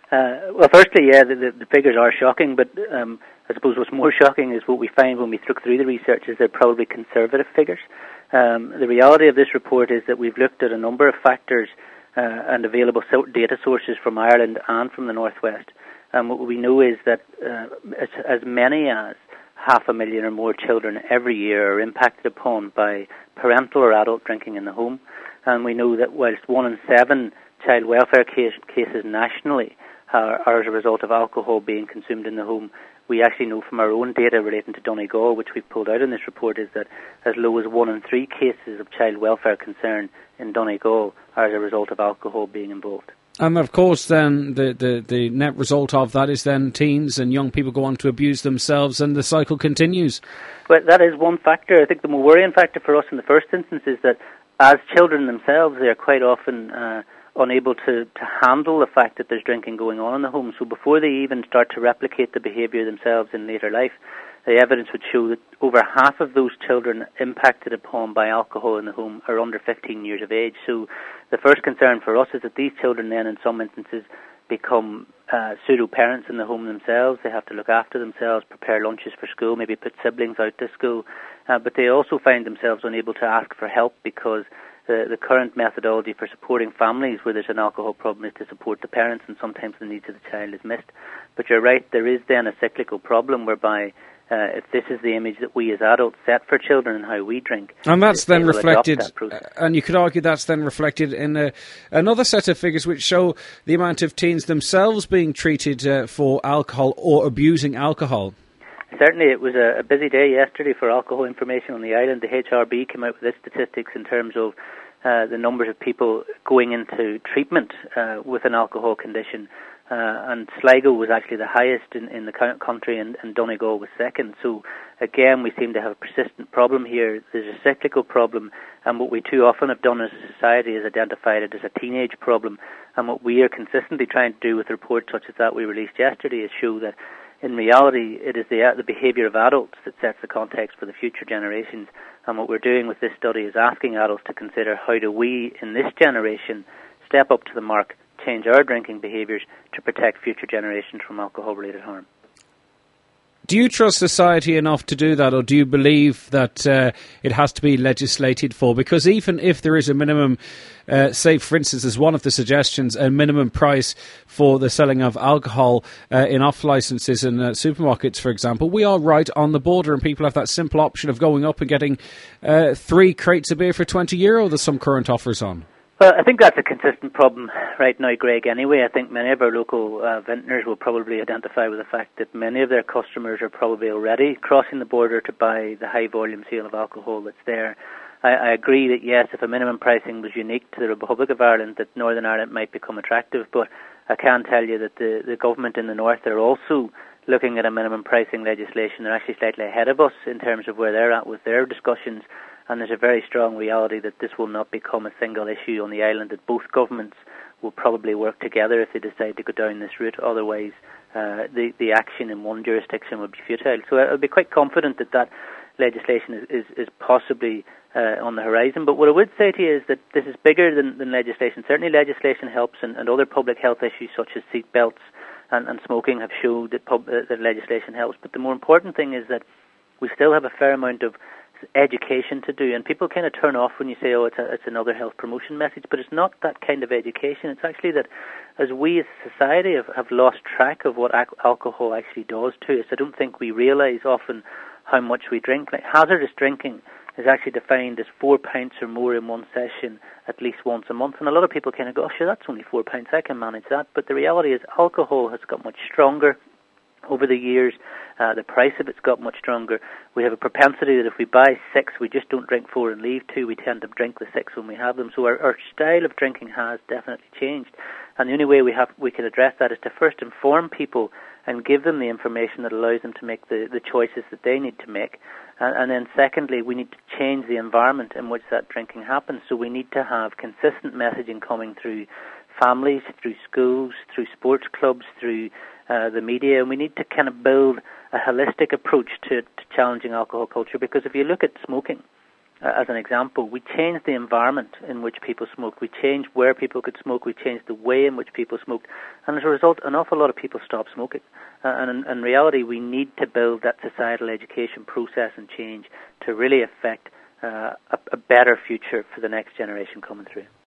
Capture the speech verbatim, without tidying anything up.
Uh, well, firstly, yeah, the, the, the figures are shocking, but um, I suppose what's more shocking is what we find when we look through the research is they're probably conservative figures. Um, the reality of this report is that we've looked at a number of factors uh, and available so- data sources from Ireland and from the Northwest. And what we know is that uh, as, as many as half a million or more children every year are impacted upon by parental or adult drinking in the home. And we know that whilst one in seven child welfare case, cases nationally are, are as a result of alcohol being consumed in the home, we actually know from our own data relating to Donegal, which we've pulled out in this report, is that as low as one in three cases of child welfare concern in Donegal are as a result of alcohol being involved. And of course then the, the, the net result of that is then teens and young people go on to abuse themselves and the cycle continues. Well, that is one factor. I think the more worrying factor for us in the first instance is that as children themselves, they are quite often uh, unable to, to handle the fact that there's drinking going on in the home. So before they even start to replicate the behaviour themselves in later life, the evidence would show that over half of those children impacted upon by alcohol in the home are under fifteen years of age. So the first concern for us is that these children then in some instances become uh, pseudo-parents in the home themselves. They have to look after themselves, prepare lunches for school, maybe put siblings out to school. Uh, but they also find themselves unable to ask for help because the, the current methodology for supporting families where there's an alcohol problem is to support the parents, and sometimes the needs of the child is missed. But you're right, there is then a cyclical problem whereby Uh, if this is the image that we as adults set for children and how we drink, and that's then reflected, that and you could argue that's then reflected in a, another set of figures which show the amount of teens themselves being treated uh, for alcohol or abusing alcohol. Certainly, it was a, a busy day yesterday for alcohol information on the island. The H R B came out with its statistics in terms of uh, the numbers of people going into treatment uh, with an alcohol condition. Uh, and Sligo was actually the highest in, in the country, and, and Donegal was second. So, again, we seem to have a persistent problem here. There's a cyclical problem, and what we too often have done as a society is identified it as a teenage problem. And what we are consistently trying to do with reports such as that we released yesterday is show that, in reality, it is the, the behaviour of adults that sets the context for the future generations. And what we're doing with this study is asking adults to consider how do we, in this generation, step up to the mark, change our drinking behaviours to protect future generations from alcohol-related harm. Do you trust society enough to do that, or do you believe that uh, it has to be legislated for? Because even if there is a minimum, uh, say, for instance, as one of the suggestions, a minimum price for the selling of alcohol uh, in off-licences in uh, supermarkets, for example, we are right on the border, and people have that simple option of going up and getting uh, three crates of beer for twenty euro that some current offers on. Well, I think that's a consistent problem right now, Greg, anyway. I think many of our local uh, vintners will probably identify with the fact that many of their customers are probably already crossing the border to buy the high-volume sale of alcohol that's there. I, I agree that, yes, if a minimum pricing was unique to the Republic of Ireland, that Northern Ireland might become attractive, but I can tell you that the, the government in the north are also looking at a minimum pricing legislation. They're actually slightly ahead of us in terms of where they're at with their discussions. And there's a very strong reality that this will not become a single issue on the island, that both governments will probably work together if they decide to go down this route. Otherwise, uh, the, the action in one jurisdiction would be futile. So I'll be quite confident that that legislation is, is, is possibly uh, on the horizon. But what I would say to you is that this is bigger than, than legislation. Certainly legislation helps, and, and other public health issues such as seat belts and, and smoking have showed that, pub, uh, that legislation helps. But the more important thing is that we still have a fair amount of education to do, and people kind of turn off when you say, oh, it's, a, it's another health promotion message, but it's not that kind of education. It's actually that as we as a society have, have lost track of what ac- alcohol actually does to us. I don't think we realise often how much we drink. Like, hazardous drinking is actually defined as four pints or more in one session at least once a month, and a lot of people kind of go, oh, sure, that's only four pints, I can manage that. But the reality is alcohol has got much stronger over the years. Uh, the price of it's got much stronger. We have a propensity that if we buy six, we just don't drink four and leave two. We tend to drink the six when we have them. So our, our style of drinking has definitely changed. And the only way we have we can address that is to first inform people and give them the information that allows them to make the, the choices that they need to make. And, and then secondly, we need to change the environment in which that drinking happens. So we need to have consistent messaging coming through families, through schools, through sports clubs, through uh, the media, and we need to kind of build a holistic approach to, to challenging alcohol culture, because if you look at smoking, uh, as an example, we changed the environment in which people smoked. We changed where people could smoke. We changed the way in which people smoked. And as a result, an awful lot of people stopped smoking. Uh, and in, in reality, we need to build that societal education process and change to really affect uh, a, a better future for the next generation coming through.